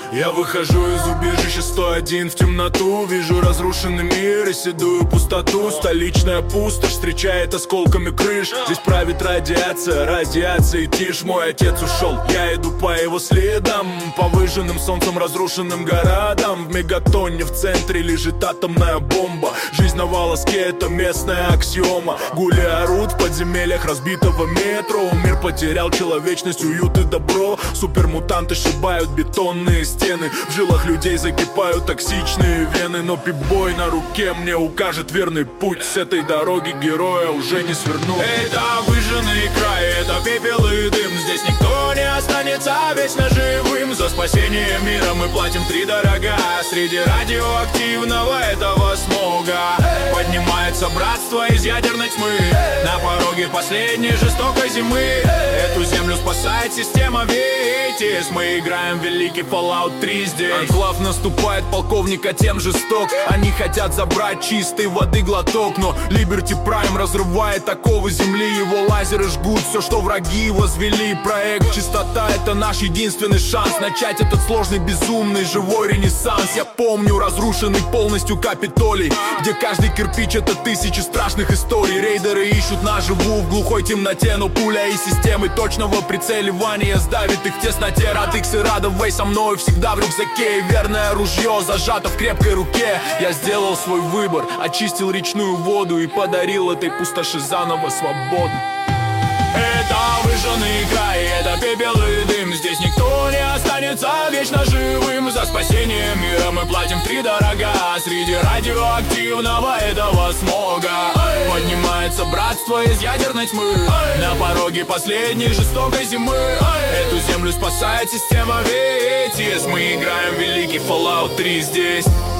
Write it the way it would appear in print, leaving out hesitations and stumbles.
Я выхожу из убежища 101 в темноту. Вижу разрушенный мир и седую пустоту. Столичная пустошь встречает осколками крыш. Здесь правит радиация, радиация и тишь. Мой отец ушел, я иду по его следам. По выжженным солнцем разрушенным городам. В мегатонне в центре лежит атомная бомба. Жизнь на волоске — это местная аксиома. Гули орут в подземельях разбитого метро. Мир потерял человечность, уют и добро. Супермутанты сшибают бетонные стены. В жилах людей закипают токсичные вены. Но пип-бой на руке мне укажет верный путь. С этой дороги героя уже не свернуть. Это выжженный край, это пепел и дым. Здесь никто не останется вечно живым. За спасение мира мы платим втридорога. Среди радиоактивного этого смога поднимается братство из ядерной тьмы. На пороге последней жестокой зимы эту землю спасает система Витязь. Мы играем в великий Fallout 3 здесь. Анклав наступает, полковника тем жесток. Они хотят забрать чистой воды глоток. Но Liberty Prime разрывает оковы земли. Его лазеры жгут все, что враги возвели. Проект чистота — это наш единственный шанс начать этот сложный, безумный, живой ренессанс. Я помню разрушенный полностью Капитолий, где каждый кирпич — это тысячи страшных историй. Рейдеры ищут наживу в глухой темноте, но пуля из системы точного прицеливания сдавит их в тесноте. Радикс и Радовей со мной всегда в рюкзаке. И верное ружье зажато в крепкой руке. Я сделал свой выбор, очистил речную воду и подарил этой пустоши заново свободу. Это выжженный край, это пепел и дым. Здесь никто не останется вечно живым. За спасение мира мы платим втридорога. Среди радиоактивного этого смога поднимается братство из ядерной тьмы. На пороге последней жестокой зимы эту землю спасает система Витязь. Мы играем в великий Fallout 3 здесь.